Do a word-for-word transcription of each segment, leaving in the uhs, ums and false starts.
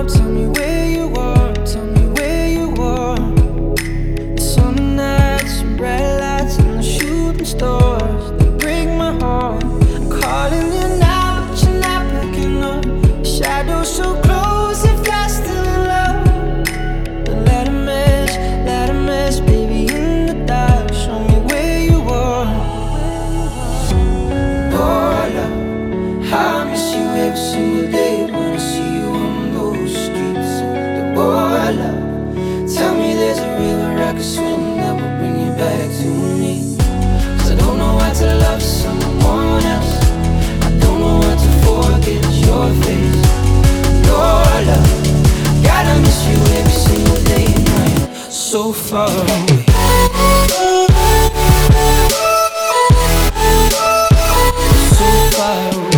now. Tell me where you are, tell me where you are. The summer nights and red lights and the shooting stars, they break my heart. I'm calling you now, but you're not picking up. Shadows so close if you're still in love. But let a mess, let a mess, baby, in the dark. Show me where you are. Oh, love, I miss you every single day when I see you on those streets. Oh, love, tell me there's a river I can swim that will bring you back to me. Cause I don't know how to love someone else. I don't know how to forget your face. Oh, love, gotta miss you every single day and night. So far away. So far away.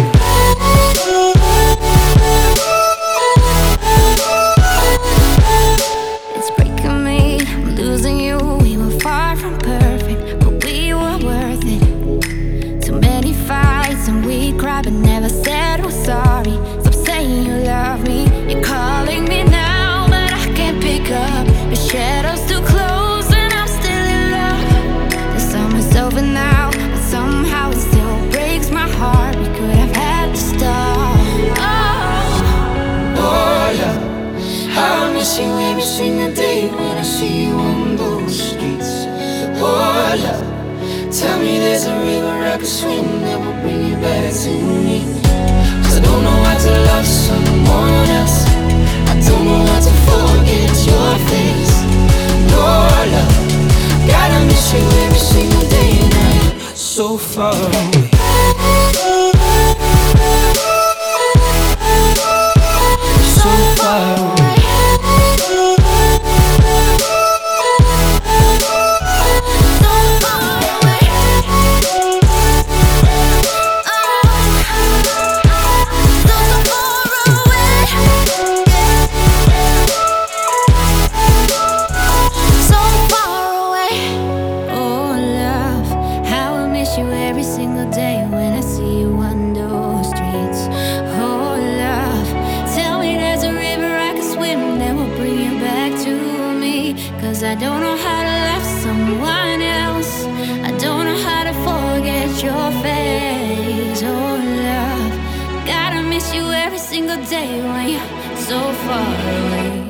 It's breaking me, I'm losing you. We were far from perfect, but we were worth it. Too many fights and we cried but never said we're sorry. Stop saying you love me, you're calling me now, but I can't pick up. The shadows too close and I'm still in love. The summer's over now, but somehow it still breaks my heart. We could have had the start. Oh, Oh, love, I miss you every single day when I see you on those streets. Oh, love, tell me there's a river I can swim that will bring you back to me. Cause I don't know how to love someone else. I don't know how to forget your face. Oh, love, gotta miss you every single day and night. So far away. So far away. Every single day when I see you on those streets. Oh, love, tell me there's a river I can swim that will bring you back to me. Cause I don't know how to love someone else. I don't know how to forget your face. Oh, love, gotta miss you every single day when you're so far away.